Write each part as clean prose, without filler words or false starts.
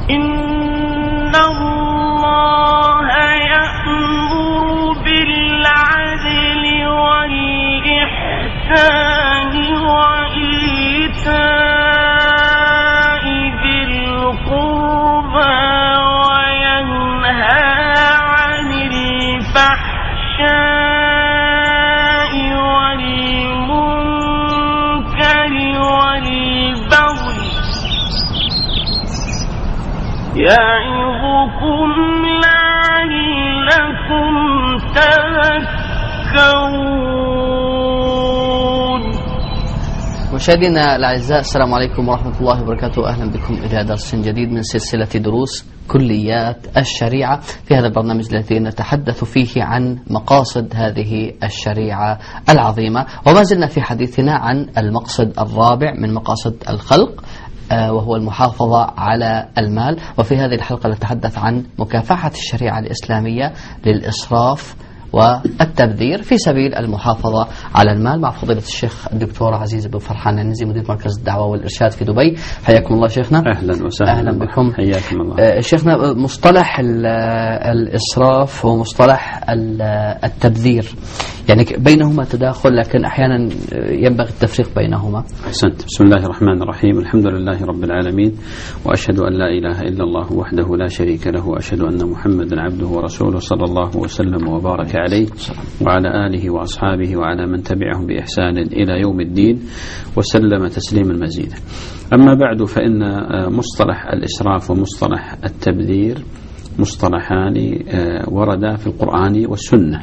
إن الله يأمر بالعدل والإحسان وإيتاء ذي القربى وينهى عن الفحشاء والمنكر والبغي يعظكم لعلكم تذكرون. مشاهدينا الأعزاء، السلام عليكم ورحمة الله وبركاته. أهلا بكم إلى درس جديد من سلسلة دروس كليات الشريعة. في هذا البرنامج الذي نتحدث فيه عن مقاصد هذه الشريعة العظيمة، وما زلنا في حديثنا عن المقصد الرابع من مقاصد الخلق، وهو المحافظة على المال. وفي هذه الحلقة نتحدث عن مكافحة الشريعة الإسلامية للإسراف والتبذير في سبيل المحافظة على المال، مع فضيلة الشيخ الدكتور عزيز بن فرحان النزي، مدير مركز الدعوة والإرشاد في دبي. حياكم الله شيخنا. أهلا وسهلا. أهلا بكم. حياكم الله. شيخنا، مصطلح الإسراف ومصطلح التبذير يعني بينهما تداخل، لكن أحيانا ينبغي التفريق بينهما. أحسنت. بسم الله الرحمن الرحيم. الحمد لله رب العالمين، وأشهد أن لا إله إلا الله وحده لا شريك له، وأشهد أن محمدا عبده ورسوله صلى الله وسلم وبارك عليه وعلى آله وأصحابه وعلى من تبعهم بإحسان إلى يوم الدين وسلم تسليما مزيدا. أما بعد، فإن مصطلح الإسراف ومصطلح التبذير مصطلحان وردا في القرآن والسنة.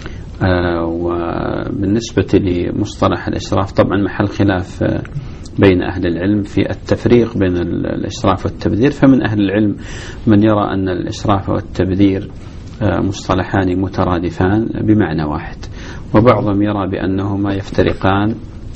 وبالنسبة لمصطلح الإسراف طبعا محل خلاف بين أهل العلم في التفريق بين الإسراف والتبذير. فمن أهل العلم من يرى أن الإسراف والتبذير مصطلحان مترادفان بمعنى واحد، وبعضهم يرى بأنهما يفترقان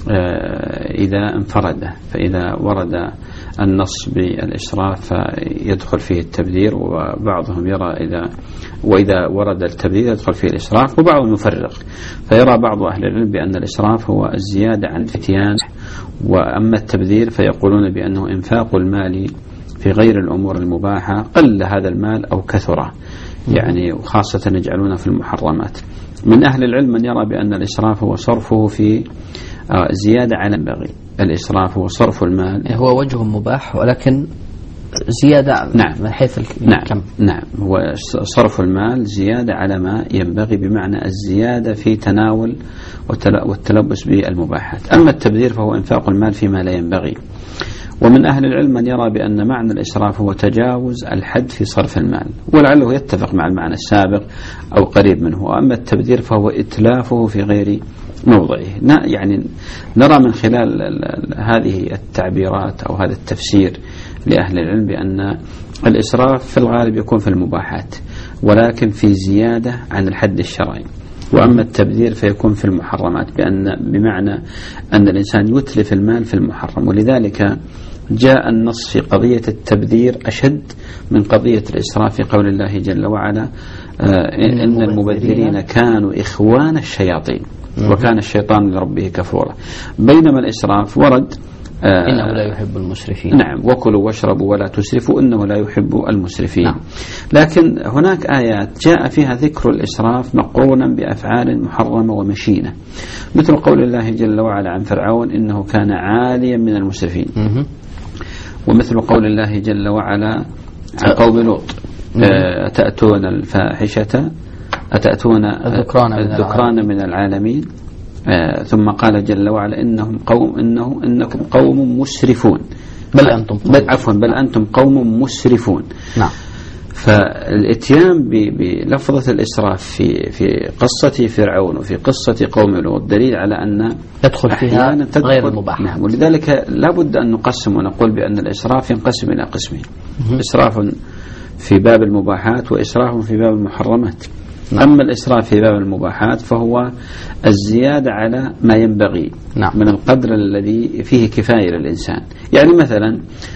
إذا انفردا، فإذا ورد النص بالإسراف يدخل فيه التبذير، وبعضهم يرى وإذا ورد التبذير يدخل فيه الإسراف، وبعضهم يفرق. فيرى بعض أهل العلم بأن الإسراف هو الزيادة عن الفتيان، وأما التبذير فيقولون بأنه إنفاق المال في غير الأمور المباحة، قل هذا المال أو كثره، يعني وخاصة يجعلونه في المحرمات. من أهل العلم من يرى بأن الإسراف هو صرفه في زيادة على البغي. الإسراف هو صرف المال، هو وجه مباح ولكن زيادة. نعم. من حيث الكم. نعم، هو صرف المال زيادة على ما ينبغي، بمعنى الزيادة في تناول والتلبس بالمباحات. أما التبذير فهو إنفاق المال فيما لا ينبغي. ومن أهل العلم من يرى بأن معنى الإسراف هو تجاوز الحد في صرف المال، ولعله يتفق مع المعنى السابق أو قريب منه. وأما التبذير فهو إتلافه في غير موضعه. يعني نرى من خلال هذه التعبيرات أو هذا التفسير لأهل العلم بأن الإسراف في الغالب يكون في المباحات، ولكن في زيادة عن الحد الشرعي. وأما التبذير فيكون في المحرمات، بمعنى أن الإنسان يتلف المال في المحرم. ولذلك جاء النص في قضية التبذير أشد من قضية الإسراف في قول الله جل وعلا: إن المبذرين كانوا إخوان الشياطين وكان الشيطان لربه كفورا. بينما الإسراف ورد إنه لا يحب المسرفين. نعم، وكلوا واشربوا ولا تسرفوا إنه لا يحب المسرفين. نعم. لكن هناك آيات جاء فيها ذكر الإسراف مقرونا بأفعال محرمة ومشينة، مثل قول الله جل وعلا عن فرعون: إنه كان عاليا من المسرفين. ومثل قول الله جل وعلا عن قوم لوط: أتأتون الفاحشة أتأتون الذكران من العالمين. ثم قال جل وعلا: إنكم قوم مسرفون. بل أنتم قوم مسرفون. نعم. فالاتيان بلفظة الإسراف في قصة فرعون وفي قصة قوم لوط دليل على أن تدخل فيها غير المباح. نعم. ولذلك لابد أن نقسم ونقول بأن الإسراف ينقسم إلى قسمين: إسراف في باب المباحات وإسراف في باب المحرمات. نعم. أما الإسراف في باب المباحات فهو الزيادة على ما ينبغي. نعم. من القدر الذي فيه كفاية للإنسان. يعني مثلا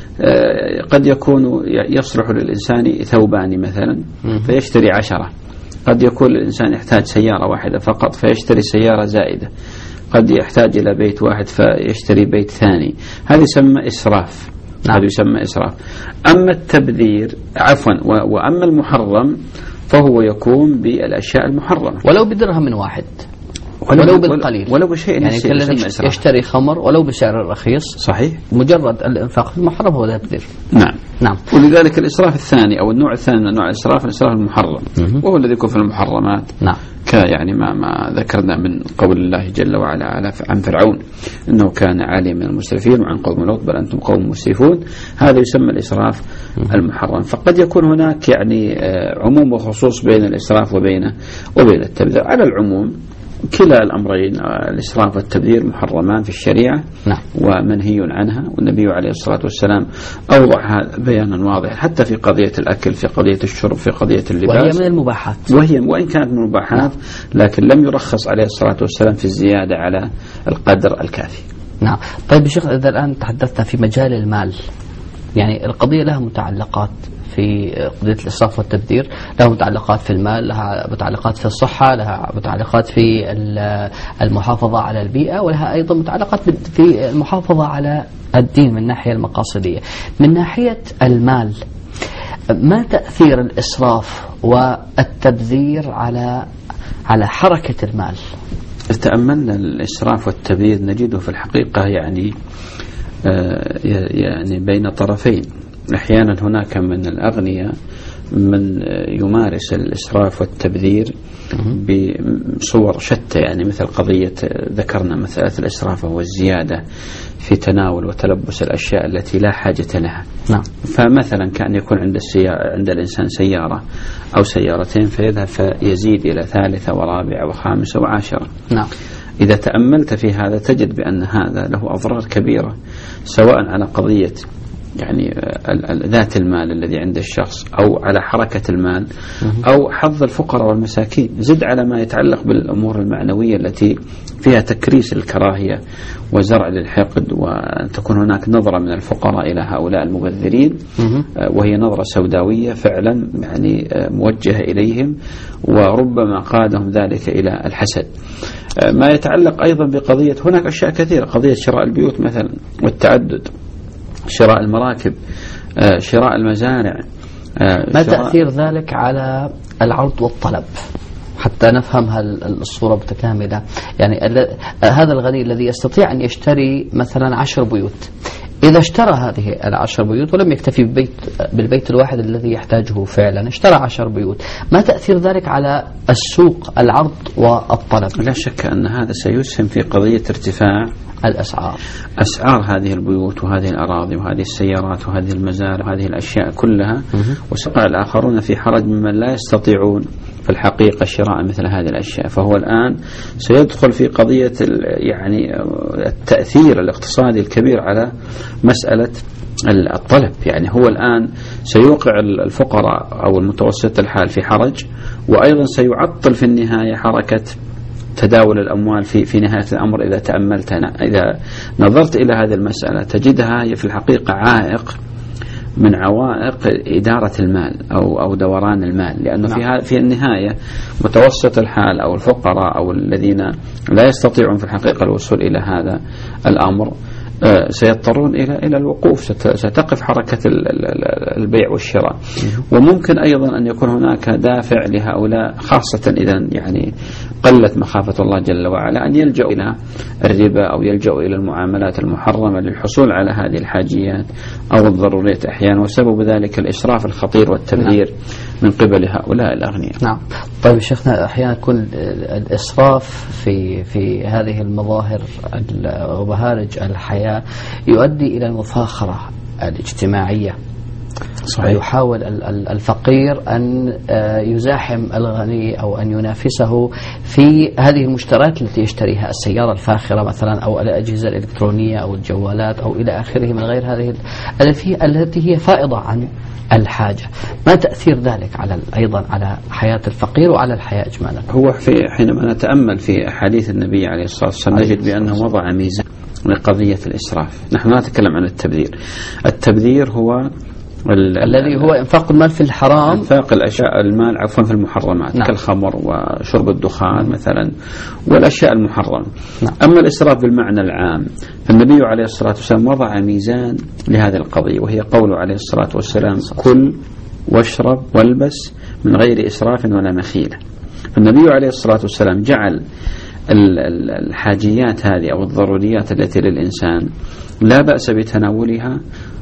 قد يكون يصلح للإنسان ثوبان مثلا فيشتري 10. قد يكون الإنسان يحتاج سيارة واحدة فقط فيشتري سيارة زائدة. قد يحتاج إلى بيت واحد فيشتري بيت ثاني. هذا يسمى إسراف. هذا يسمى إسراف. أما التبذير وأما المحرم فهو يكون بالأشياء المحرمة ولو بدرهم واحد ولو بالقليل ولو بشيء يعني كالذي يشتري خمر ولو بسعر رخيص. صحيح. مجرد الإنفاق في المحرم هو تبذير. نعم. ولذلك الإسراف الثاني أو النوع الثاني من أنواع الإسراف المحرم وهو الذي يكون في المحرمات. نعم. يعني ما ذكرنا من قول الله جل وعلا عن فرعون إنه كان عاليا من المسرفين وعن قوم لوط بل أنتم قوم مسرفون. هذا يسمى الإسراف المحرم. فقد يكون هناك يعني عموم وخصوص بين الإسراف وبين التبذير. على العموم كلا الأمرين الإسراف والتبذير محرمان في الشريعة. نعم. ومنهي عنها، والنبي عليه الصلاة والسلام أوضح هذا بيانا واضحا حتى في قضية الأكل، في قضية الشرب، في قضية اللباس، وهي من المباحات، وإن كانت من المباحات لكن لم يرخص عليه الصلاة والسلام في الزيادة على القدر الكافي. نعم. طيب يا شيخ، إذا الآن تحدثنا في مجال المال، يعني القضية لها متعلقات في قضية الإسراف والتبذير، لها متعلقات في المال، لها متعلقات في الصحة، لها متعلقات في المحافظة على البيئة، ولها أيضا متعلقات في المحافظة على الدين من الناحية المقاصدية. من ناحية المال، ما تأثير الإسراف والتبذير على حركة المال؟ تأملنا الإسراف والتبذير نجده في الحقيقة يعني بين طرفين. أحيانا هناك من الأغنياء من يمارس الإسراف والتبذير بصور شتى، يعني مثل قضية ذكرنا مسألة الإسراف وهو الزيادة في تناول وتلبس الأشياء التي لا حاجة لها. نعم. فمثلا كان يكون عند الإنسان سيارة أو سيارتين فيذهب فيزيد إلى ثالثة ورابعة وخامسة وعاشرة. نعم. إذا تأملت في هذا تجد بأن هذا له أضرار كبيرة، سواء على قضية يعني ذات المال الذي عند الشخص أو على حركة المال أو حظ الفقراء والمساكين. زد على ما يتعلق بالأمور المعنوية التي فيها تكريس الكراهية وزرع للحقد، وأن تكون هناك نظرة من الفقراء إلى هؤلاء المبذرين وهي نظرة سوداوية فعلا يعني موجهة إليهم، وربما قادهم ذلك إلى الحسد. ما يتعلق أيضا بقضية هناك أشياء كثيرة، قضية شراء البيوت مثلا والتعدد، شراء المراكب، شراء المزارع. ما تأثير ذلك على العرض والطلب حتى نفهم الصورة متكاملة؟ يعني هذا الغني الذي يستطيع أن يشتري مثلا 10 بيوت، إذا اشترى هذه 10 بيوت ولم يكتفي بالبيت الواحد الذي يحتاجه فعلا، اشترى 10 بيوت، ما تأثير ذلك على السوق، العرض والطلب؟ لا شك أن هذا سيسهم في قضية ارتفاع أسعار هذه البيوت وهذه الأراضي وهذه السيارات وهذه المزارع وهذه الأشياء كلها، وسيقع الآخرون في حرج ممن لا يستطيعون في الحقيقة شراء مثل هذه الأشياء. فهو الآن سيدخل في قضية يعني التأثير الاقتصادي الكبير على مسألة الطلب. يعني هو الآن سيوقع الفقراء أو المتوسط الحال في حرج، وأيضا سيعطل في النهاية حركة تداول الأموال في نهاية الأمر. إذا تأملتنا، إذا نظرت إلى هذه المسألة تجدها هي في الحقيقة عائق من عوائق إدارة المال أو دوران المال، لأنه في النهاية متوسط الحال أو الفقراء أو الذين لا يستطيعون في الحقيقة الوصول إلى هذا الأمر سيضطرون إلى الوقوف، ستقف حركة البيع والشراء. وممكن أيضا أن يكون هناك دافع لهؤلاء، خاصة إذا يعني قلت مخافة الله جل وعلا، أن يلجأوا إلى الربا أو يلجأوا إلى المعاملات المحرمة للحصول على هذه الحاجيات أو الضروريات أحيانا، وسبب ذلك الإسراف الخطير والتبذير من قبل هؤلاء الأغنياء. نعم. طيب شيخنا، أحيانا يكون الإسراف في هذه المظاهر ومهارج الحياة يؤدي إلى المفاخرة الاجتماعية. صحيح. يحاول الفقير أن يزاحم الغني أو أن ينافسه في هذه المشتريات التي يشتريها، السيارة الفاخرة مثلا أو الأجهزة الإلكترونية أو الجوالات أو إلى آخره من غير هذه التي هي فائضة عن الحاجة. ما تأثير ذلك أيضا على حياة الفقير وعلى الحياة إجمالا؟ هو حينما نتأمل في أحاديث النبي عليه الصلاة والسلام نجد بأنه وضع ميزان لقضية الإسراف. نحن لا نتكلم عن التبذير. التبذير هو الذي هو إنفاق المال في الحرام، إنفاق الأشياء المال عفوا في المحرمات. نعم. كالخمر وشرب الدخان مثلا والأشياء المحرمة. نعم. أما الإسراف بالمعنى العام فالنبي عليه الصلاة والسلام وضع ميزان لهذه القضية، وهي قوله عليه الصلاة والسلام كل واشرب والبس من غير إسراف ولا مخيلة. فالنبي عليه الصلاة والسلام جعل الحاجيات هذه أو الضروريات التي للإنسان لا بأس بتناولها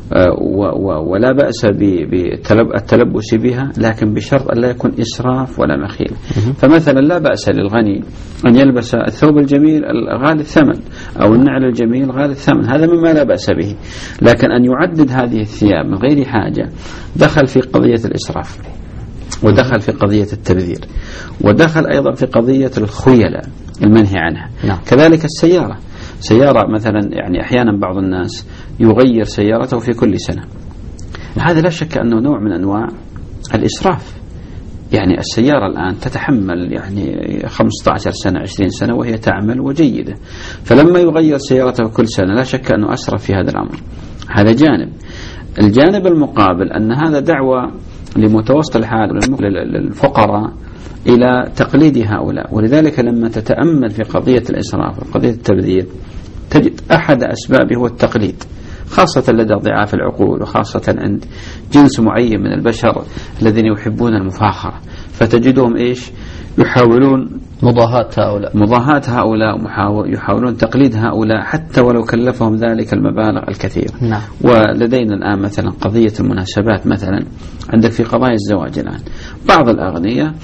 ولا بأس بالتلبس بها، لكن بشرط أن لا يكون إسراف ولا مخيلة. فمثلا لا بأس للغني أن يلبس الثوب الجميل الغالي الثمن أو النعل الجميل غالي الثمن، هذا مما لا بأس به، لكن أن يعدد هذه الثياب من غير حاجة دخل في قضية الإسراف، ودخل في قضية التبذير، ودخل أيضا في قضية الخيلة المنهي عنها. نعم. كذلك سيارة مثلا، يعني أحيانا بعض الناس يغير سيارته في كل سنة، هذا لا شك أنه نوع من أنواع الإسراف. يعني السيارة الآن تتحمل يعني 15 سنة 20 سنة وهي تعمل وجيدة، فلما يغير سيارته كل سنة لا شك أنه أسرف في هذا الأمر. هذا جانب. الجانب المقابل أن هذا دعوة لمتوسط الحال للفقراء إلى تقليد هؤلاء، ولذلك لما تتأمل في قضية الإسراف وقضية التبذير تجد أحد أسبابه هو التقليد، خاصة لدى ضعاف العقول، وخاصة عند جنس معين من البشر الذين يحبون المفاخرة، فتجدهم إيش يحاولون مضاهاة هؤلاء يحاولون تقليد هؤلاء حتى ولو كلفهم ذلك المبالغ الكثير. نعم. ولدينا الآن مثلا قضية المناسبات، مثلا عندك في قضايا الزواج الآن بعض الأغنياء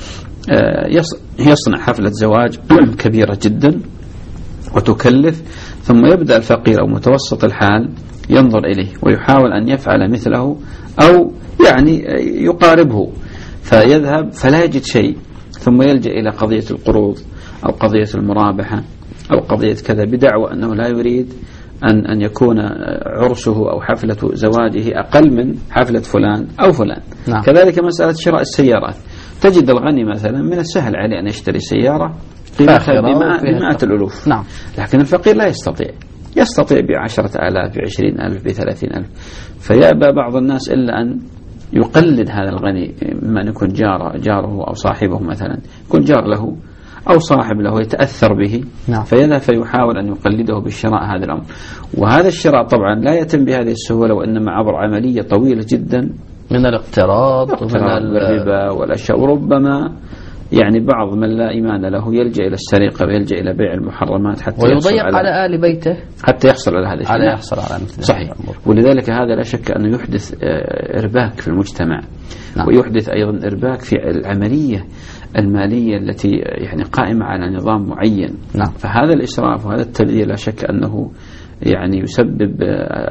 يصنع حفلة زواج كبيرة جدا وتكلف، ثم يبدأ الفقير أو متوسط الحال ينظر إليه ويحاول أن يفعل مثله أو يعني يقاربه، فيذهب فلا يجد شيء، ثم يلجأ إلى قضية القروض أو قضية المرابحة أو قضية كذا، بدعوى أنه لا يريد أن يكون عرسه أو حفلة زواجه أقل من حفلة فلان أو فلان. نعم. كذلك مسألة شراء السيارات، تجد الغني مثلا من السهل عليه أن يشتري سيارة بمئات الألوف. نعم. لكن الفقير لا يستطيع ب10,000 ب20,000 ب30,000، فيأبى بعض الناس إلا أن يقلد هذا الغني، من يكون جاره أو صاحبه مثلا يكون جار له أو صاحب له يتأثر به. نعم. فيذهب فيحاول أن يقلده بالشراء هذا الأمر، وهذا الشراء طبعا لا يتم بهذه السهولة، وإنما عبر عملية طويلة جدا من الاقتراض ومن الربا والأشياء، وربما يعني بعض من لا إيمان له يلجأ إلى السرقة ويلجأ إلى بيع المحرمات حتى ويضيق على آل بيته حتى يحصل على هذا الشيء. يحصل على مثل صحيح. ولذلك هذا لا شك أنه يحدث إرباك في المجتمع. نعم. ويحدث أيضا إرباك في العملية المالية التي يعني قائمة على نظام معين. نعم. فهذا الإسراف وهذا التبذير لا شك أنه يعني يسبب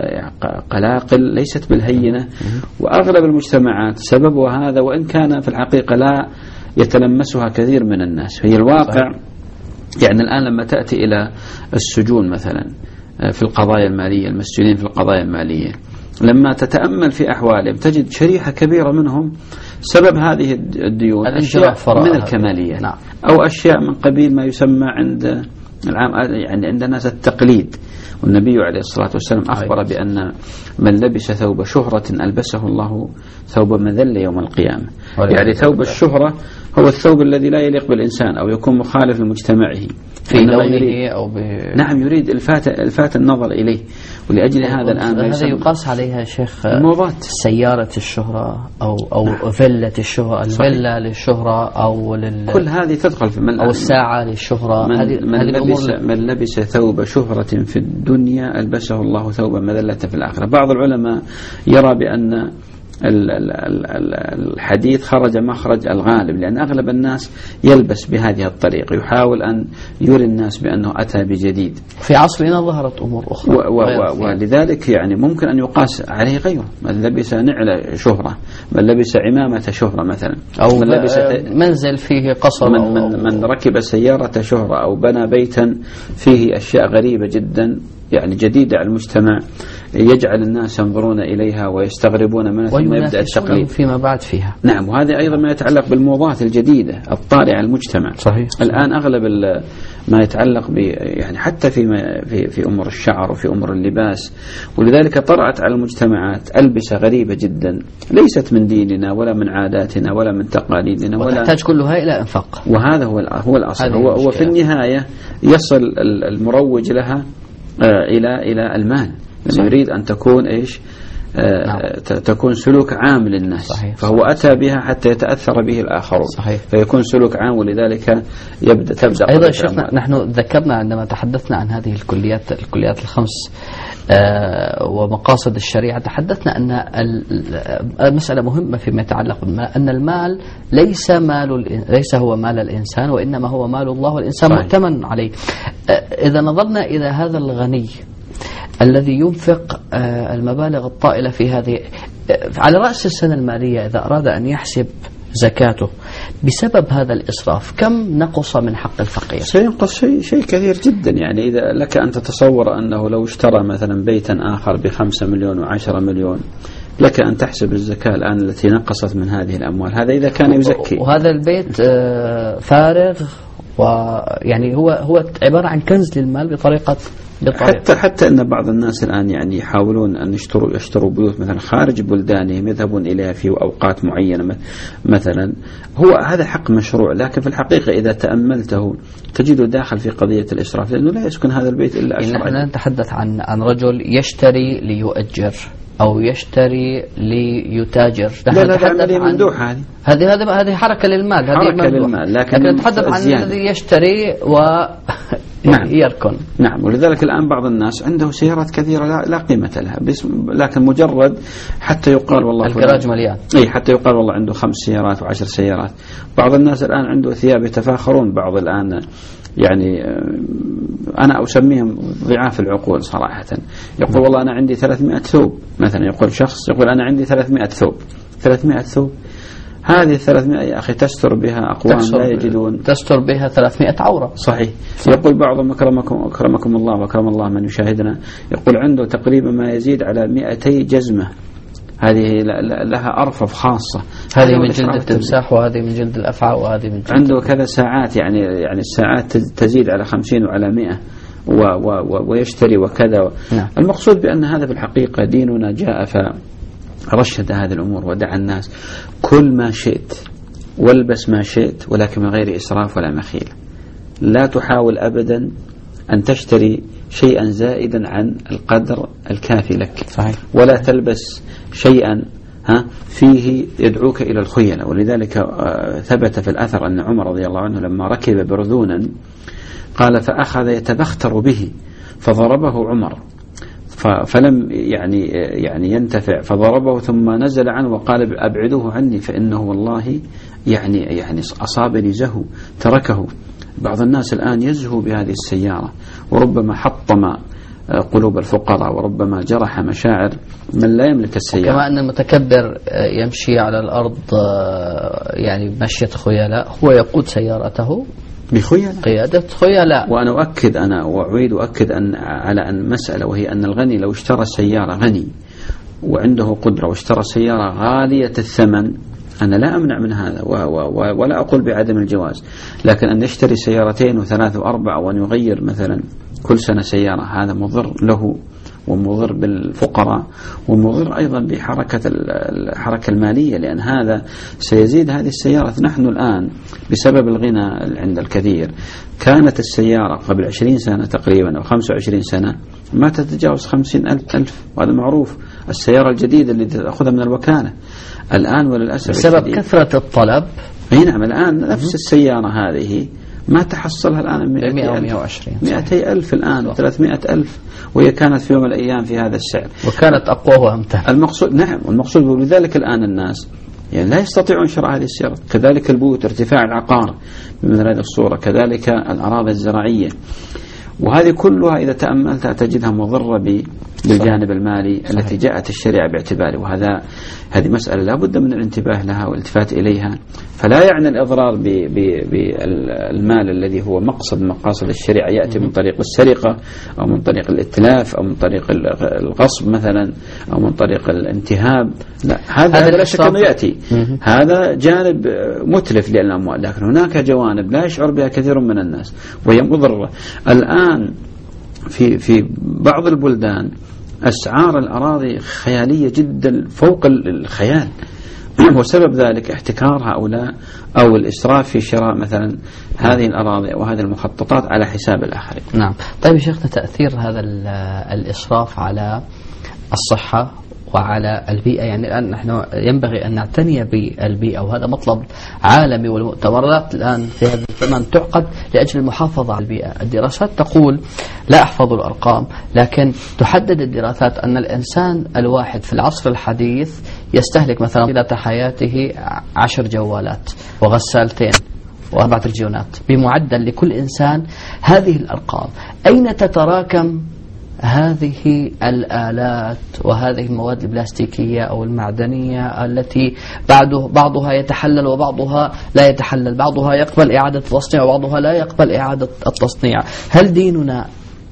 قلاقل ليست بالهينة، وأغلب المجتمعات سببها هذا، وإن كان في الحقيقة لا يتلمسها كثير من الناس. هي الواقع يعني الآن لما تأتي إلى السجون مثلا في القضايا المالية، المسجونين في القضايا المالية، لما تتأمل في أحوالهم تجد شريحة كبيرة منهم سبب هذه الديون أشياء من الكمالية. نعم. أو أشياء من قبيل ما يسمى عند يعني عند الناس التقليد. والنبي عليه الصلاة والسلام أخبر بأن من لبس ثوب شهرة ألبسه الله ثوب مذلة يوم القيامة. يعني ثوب الشهرة هو الثوب الذي لا يليق بالإنسان أو يكون مخالف لمجتمعه في لونه أو نعم يريد الفات النظر إليه. ولأجل هذا الآن هذا يقاس عليها شيخ الموضات، سيارة الشهرة أو فيلة الشهرة، الفيلة للشهرة أو كل هذه تدخل في أو الساعة للشهرة. من لبس ثوب شهرة في الدنيا ألبسه الله ثوب مذلة في الآخرة. بعض العلماء يرى بأن الحديث خرج مخرج الغالب، لأن أغلب الناس يلبس بهذه الطريقة، يحاول أن يري الناس بأنه أتى بجديد. في عصرنا ظهرت أمور أخرى ولذلك يعني ممكن أن يقاس عليه غيره، من لبس نعل شهرة، من لبس عمامة شهرة مثلا، أو من لبس منزل فيه قصر، من ركب سيارة شهرة، أو بنى بيتا فيه أشياء غريبة جدا يعني جديدة على المجتمع يجعل الناس ينظرون إليها ويستغربون منها ثم يبدأ التقليد فيما بعد فيها. نعم، وهذا أيضا ما يتعلق بالموضات الجديدة الطارئة على المجتمع. صحيح. الآن أغلب ما يتعلق يعني حتى في أمور الشعر وفي أمور اللباس، ولذلك طرأت على المجتمعات ألبسة غريبة جدا ليست من ديننا ولا من عاداتنا ولا من تقاليدنا، وتحتاج كلها إلى إنفاق. وهذا هو الأصل. هو في النهاية يصل المروج لها إلى المال. يريد أن تكون إيش؟ تكون سلوك عام للناس. صحيح. فهو أتى بها حتى يتأثر به الآخرون. صحيح. فيكون سلوك عام، ولذلك تبدأ أيضا شيخنا نحن ذكرنا عندما تحدثنا عن هذه الكليات الخمس ومقاصد الشريعة، تحدثنا أن المسألة مهمة فيما يتعلق بالمال، أن المال ليس هو مال الإنسان، وإنما هو مال الله، والإنسان مؤتمن عليه. إذا نظرنا إلى هذا الغني الذي ينفق المبالغ الطائلة في هذه على رأس السنة المالية، إذا أراد أن يحسب زكاته بسبب هذا الإسراف كم نقص من حق الفقير؟ سينقص شيء كثير جدا. يعني إذا لك أن تتصور أنه لو اشترى مثلا بيتا آخر ب5 مليون و10 مليون، لك أن تحسب الزكاة الآن التي نقصت من هذه الأموال، هذا إذا كان يزكي. وهذا البيت فارغ، ويعني هو عبارة عن كنز للمال بطريقة. حتى أن بعض الناس الآن يعني يحاولون أن يشتروا بيوت مثلا خارج بلدانهم، يذهبون إليها في أوقات معينة مثلا. هو هذا حق مشروع، لكن في الحقيقة إذا تأملته تجده داخل في قضية الإسراف، لأنه لا يسكن هذا البيت إلا أشرار. نحن نتحدث عن رجل يشتري ليؤجر أو يشتري ليتاجر. لا ممدوحة هذه حركة للمال. حركة للمال، لكن نتحدث عن الذي يشتري ويركن. نعم. ولذلك الآن بعض الناس عنده سيارات كثيرة لا قيمة لها، لكن مجرد حتى يقال والله الجراج مليان. حتى يقال والله عنده 5 سيارات و10 سيارات. بعض الناس الآن عنده ثياب يتفاخرون. بعض الآن يعني أنا أسميهم ضعاف العقول صراحة. يقول والله أنا عندي 300 ثوب مثلا. يقول شخص يقول أنا عندي 300 ثوب. 300 ثوب، هذه 300 يا أخي تستر بها أقوام لا يجدون، تستر بها 300 عورة. صحيح. يقول بعضهم أكرمكم الله وأكرم الله من يشاهدنا، يقول عنده تقريبا ما يزيد على 200 جزمة، هذه لها أرفف خاصة. هذه من جلد التمساح، وهذه من جلد الأفعى، وهذه من جلد. عنده كذا ساعات، يعني الساعات تزيد على 50 وعلى 100 ويشتري وكذا. نعم. المقصود بأن هذا في الحقيقة ديننا جاء فرشد هذه الأمور ودعا الناس كل ما شئت والبس ما شئت، ولكن من غير إسراف ولا مخيلة. لا تحاول أبدا أن تشتري شيئا زائدا عن القدر الكافي لك. صحيح. ولا تلبس شيئا فيه يدعوك إلى الخيلة. ولذلك ثبت في الأثر أن عمر رضي الله عنه لما ركب برذونا قال فأخذ يتبختر به فضربه عمر، فلم يعني ينتفع، فضربه ثم نزل عنه وقال أبعدوه عني فإنه والله يعني أصابني زهو تركه. بعض الناس الآن يزهو بهذه السيارة، وربما حطم قلوب الفقراء، وربما جرح مشاعر من لا يملك السيارة. كما أن المتكبر يمشي على الأرض يعني مشية خيلاء، هو يقود سيارته قيادة خيلاء. وأنا أؤكد وأعيد أؤكد على أن مسألة، وهي أن الغني لو اشترى سيارة غني وعنده قدرة واشترى سيارة غالية الثمن، أنا لا أمنع من هذا ولا أقول بعدم الجواز، لكن أن يشتري سيارتين و3 و4 وأن يغير مثلا كل سنة سيارة، هذا مضر له ومضر بالفقراء ومضر أيضا الحركة المالية، لأن هذا سيزيد هذه السيارة. نحن الآن بسبب الغنى عند الكثير، كانت السيارة قبل 20 سنة تقريبا أو 25 سنة ما تتجاوز 50,000، وهذا معروف. السيارة الجديدة اللي تأخذها من الوكالة الآن وللأسف بسبب كثرة الطلب. نعم، الآن نفس السيارة هذه ما تحصلها الآن 200,000 الآن و300,000، وهي كانت في يوم من الأيام في هذا السعر، وكانت أقوى وأمتع. المقصود نعم، والمقصود ولذلك الآن الناس يعني لا يستطيعون شراء هذه السيارات. كذلك البيوت، ارتفاع العقار بمثل هذه الصورة، كذلك الأراضي الزراعية، وهذه كلها إذا تأملتها تجدها مضرة بالجانب المالي التي جاءت الشريعة باعتباره، هذه مسألة لا بد من الانتباه لها والالتفات إليها. فلا يعني الإضرار بالمال الذي هو مقصد مقاصد الشريعة يأتي من طريق السرقة أو من طريق الاتلاف أو من طريق الغصب مثلا أو من طريق الانتهاب. لا، هذا لا شك أنه يأتي، هذا جانب متلف للأموال، لكن هناك جوانب لا يشعر بها كثير من الناس وهي مضرة. الآن في بعض البلدان أسعار الأراضي خيالية جدا فوق الخيال، وسبب ذلك احتكار هؤلاء أو الإسراف في شراء مثلا هذه الأراضي وهذه المخططات على حساب الآخرين. نعم. طيب يا شيخنا، تأثير هذا الإسراف على الصحة وعلى البيئة، يعني الآن نحن ينبغي أن نعتني بالبيئة وهذا مطلب عالمي، والمؤتمرات الآن في هذا الزمن تعقد لأجل المحافظة على البيئة. الدراسات تقول، لا أحفظ الأرقام، لكن تحدد الدراسات أن الإنسان الواحد في العصر الحديث يستهلك مثلا طيلة حياته 10 جوالات وغسالتين و4 تلفزيونات بمعدل لكل إنسان. هذه الأرقام أين تتراكم هذه الآلات وهذه المواد البلاستيكية أو المعدنية التي بعضها يتحلل وبعضها لا يتحلل، بعضها يقبل إعادة التصنيع وبعضها لا يقبل إعادة التصنيع؟ هل ديننا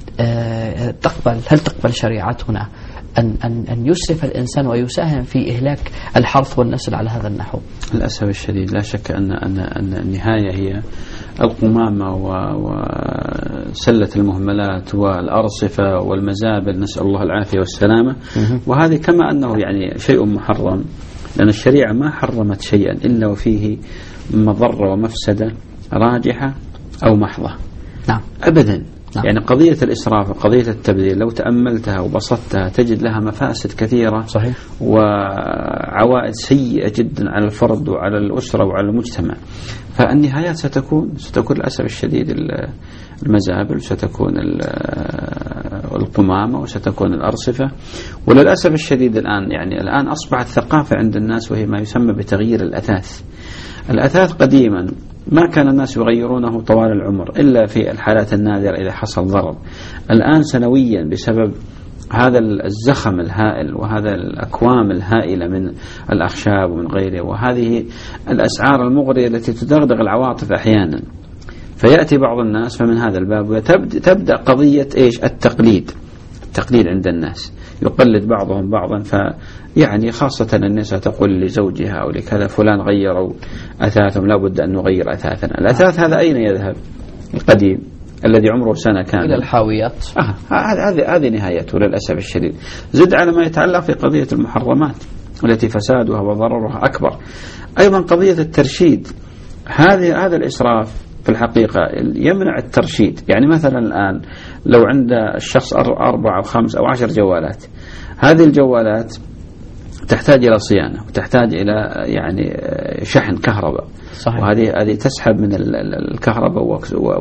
هل تقبل شريعتنا أن يسرف الإنسان ويساهم في إهلاك الحرث والنسل على هذا النحو؟ للأسف الشديد لا شك أن النهاية هي القمامة وسلة المهملات والأرصفة والمزابل، نسأل الله العافية والسلامة. وهذه كما أنه يعني شيء محرم، لأن الشريعة ما حرمت شيئا إلا وفيه مضرة ومفسدة راجحة أو محضة. نعم. أبدا. يعني قضية الإسراف وقضية التبذير لو تأملتها وبسطتها تجد لها مفاسد كثيرة. صحيح. وعوائد سيئة جدا على الفرد وعلى الأسرة وعلى المجتمع. فالنهايات ستكون للأسف الشديد المزابل، ستكون القمامة، وستكون الأرصفة. وللأسف الشديد الآن أصبحت ثقافة عند الناس وهي ما يسمى بتغيير الأثاث. الأثاث قديما ما كان الناس يغيرونه طوال العمر إلا في الحالات النادرة إذا حصل ضرر. الآن سنويا بسبب هذا الزخم الهائل وهذا الأكوام الهائلة من الأخشاب ومن غيره، وهذه الأسعار المغرية التي تدغدغ العواطف أحيانا، فيأتي بعض الناس فمن هذا الباب وتبدأ قضية التقليد عند الناس، يقلد بعضهم بعضا. يعني خاصة النساء تقول لزوجها أو لكذا فلان غيروا أثاثهم، لا بد أن نغير أثاثنا. الأثاث هذا أين يذهب؟ القديم الذي عمره سنة كاملة إلى الحاويات. هذه نهايته للأسف الشديد. زد على ما يتعلق في قضية المحرمات التي فسادها وضررها أكبر. أيضا قضية الترشيد، هذا الإسراف في الحقيقة يمنع الترشيد. يعني مثلا الآن لو عند الشخص 4 أو 5 أو 10 جوالات، هذه الجوالات تحتاج إلى صيانة وتحتاج إلى يعني شحن كهرباء. صحيح. وهذه تسحب من الكهرباء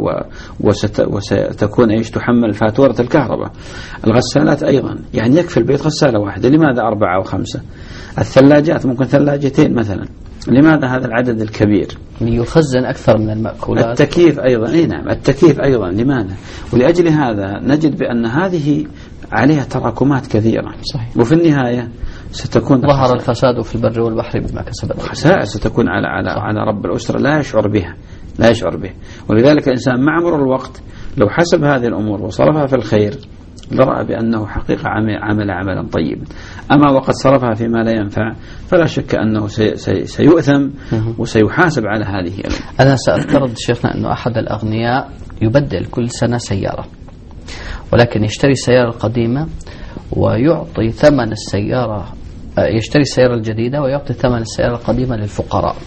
وستكون تحمل فاتورة الكهرباء. الغسالات أيضا، يعني يكفي البيت غسالة واحدة، لماذا 4 أو 5؟ الثلاجات ممكن 2 مثلا، لماذا هذا العدد الكبير؟ ليخزن أكثر من المأكولات. التكييف أيضا، نعم التكييف أيضا، لماذا؟ ولأجل هذا نجد بأن هذه عليها تراكمات كثيرة. صحيح. وفي النهاية ستكون ظهر الفساد في البر والبحر بما كسبت. خسائر ستكون على رب الأسرة لا يشعر بها. ولذلك الإنسان مع مرور الوقت لو حسب هذه الأمور وصرفها في الخير لرأى بأنه حقيقة عمل عملا طيبا. أما وقد صرفها فيما لا ينفع فلا شك أنه سيؤثم وسيحاسب على هذه. أنا سأفترض شيخنا أنه أحد الأغنياء يبدل كل سنة سيارة، ولكن يشتري السيارة القديمة ويعطي ثمن السيارة، يشتري السيارة الجديدة ويعطي ثمن السيارة القديمة للفقراء.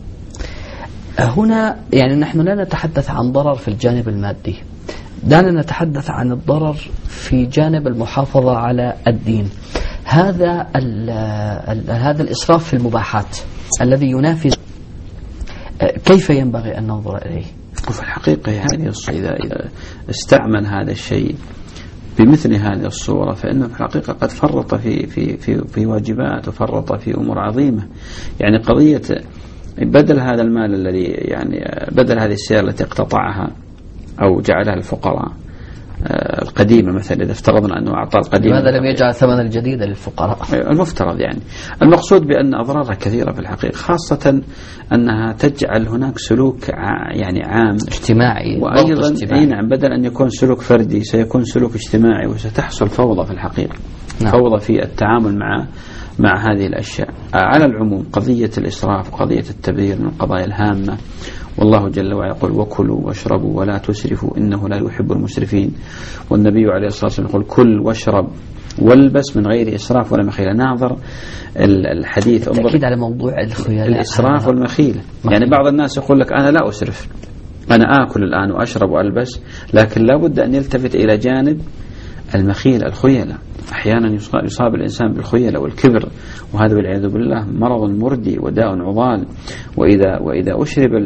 هنا يعني نحن لا نتحدث عن ضرر في الجانب المادي، دعنا نتحدث عن الضرر في جانب المحافظة على الدين. هذا الإسراف في المباحات الذي ينافي، كيف ينبغي أن ننظر إليه؟ وفي الحقيقة يعني إذا استعمل هذا الشيء بمثل هذه الصورة فإنه في الحقيقة قد فرط في واجبات وفرط في أمور عظيمة. يعني قضية بدل هذا المال الذي يعني بدل هذه السيارة التي اقتطعها أو جعلها الفقراء القديمة مثلا، إذا افترضنا أنه أعطى القديمة، لماذا لم يجعل ثمن الجديد للفقراء؟ المفترض يعني. المقصود بأن أضرارها كثيرة في الحقيقة، خاصة أنها تجعل هناك سلوك يعني عام اجتماعي، وأيضا نعم، بدل أن يكون سلوك فردي سيكون سلوك اجتماعي، وستحصل فوضى في الحقيقة. نعم. فوضى في التعامل مع هذه الأشياء. على العموم قضية الإسراف وقضية التبذير من القضايا الهامة، والله جل وعلا يقول وكلوا واشربوا ولا تسرفوا إنه لا يحب المسرفين، والنبي عليه الصلاة والسلام يقول كل واشرب والبس من غير إسراف ولا مخيلة. ناظر الحديث، تأكيد على موضوع الإسراف والمخيلة. يعني بعض الناس يقول لك أنا لا أسرف، أنا آكل الآن وأشرب وألبس، لكن لا بد أن يلتفت إلى جانب المخيلة، الخيلة. أحيانا يصاب الإنسان بالخيلة والكبر، وهذا والعياذ بالله مرض مردي وداء عضال. وإذا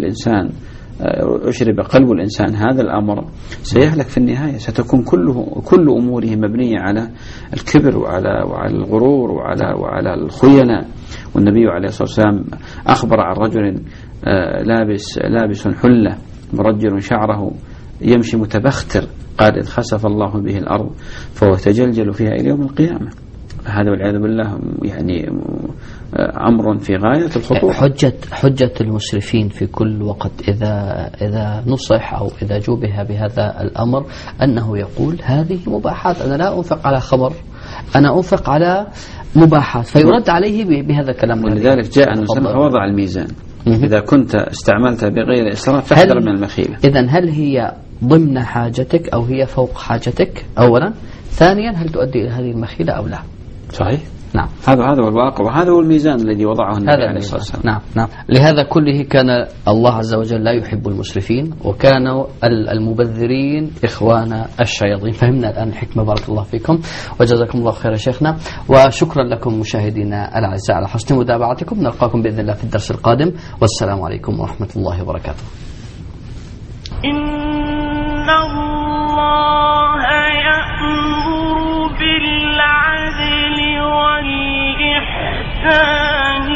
أشرب قلب الإنسان هذا الأمر سيهلك في النهاية، ستكون كل أموره مبنية على الكبر وعلى الغرور وعلى الخيلة. والنبي عليه الصلاة والسلام أخبر عن رجل لابس حلة مرجل شعره يمشي متبختر، قال إذ خسف الله به الأرض فهو يتجلجل فيها إلى يوم القيامة. هذا والعياذ بالله يعني أمر في غاية الخطورة. حجة المسرفين في كل وقت إذا نصح أو إذا جوبه بهذا الأمر أنه يقول هذه مباحات، أنا لا أنفق على خمر، أنا أنفق على مباحات، فيرد عليه بهذا الكلام. ولذلك جاء أن وضع الميزان، إذا كنت استعملتها بغير إسراف فاحذر من المخيلة. إذن هل هي ضمن حاجتك أو هي فوق حاجتك أولا؟ ثانيا هل تؤدي إلى هذه المخيلة أو لا؟ صحيح. نعم. هذا هو الواقع، وهذا هو الميزان الذي وضعه النبي عليه الصلاة والسلام. نعم. لهذا كله كان الله عز وجل لا يحب المسرفين، وكانوا المبذرين إخوان الشياطين. فهمنا الآن الحكمة. بارك الله فيكم وجزاكم الله خير شيخنا، وشكرا لكم مشاهدينا الأعزاء على حسن متابعتكم. نلقاكم بإذن الله في الدرس القادم، والسلام عليكم ورحمة الله وبركاته. إن الله يأمر بالعدل والإحسان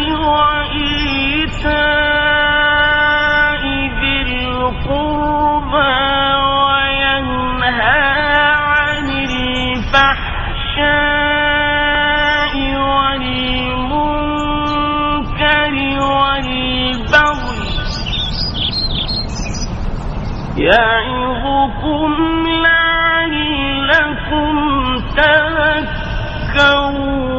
وإيتاء ذي القربى وينهى عن الفحشاء والمنكر والبغي يعظكم لعلكم تذكرون.